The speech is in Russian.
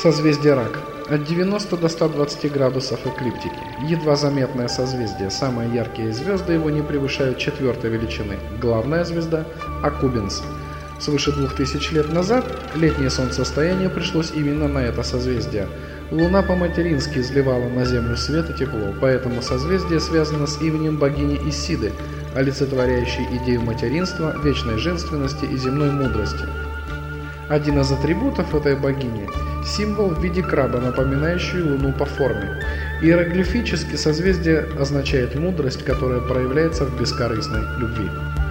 Созвездие Рак. От 90 до 120 градусов эклиптики. Едва заметное созвездие. Самые яркие звезды его не превышают четвертой величины. Главная звезда – Акубинс. Свыше 2000 лет назад летнее солнцестояние пришлось именно на это созвездие. Луна по-матерински изливала на Землю свет и тепло, поэтому созвездие связано с именем богини Исиды, олицетворяющей идею материнства, вечной женственности и земной мудрости. Один из атрибутов этой богини – символ в виде краба, напоминающий Луну по форме. Иероглифически созвездие означает мудрость, которая проявляется в бескорыстной любви.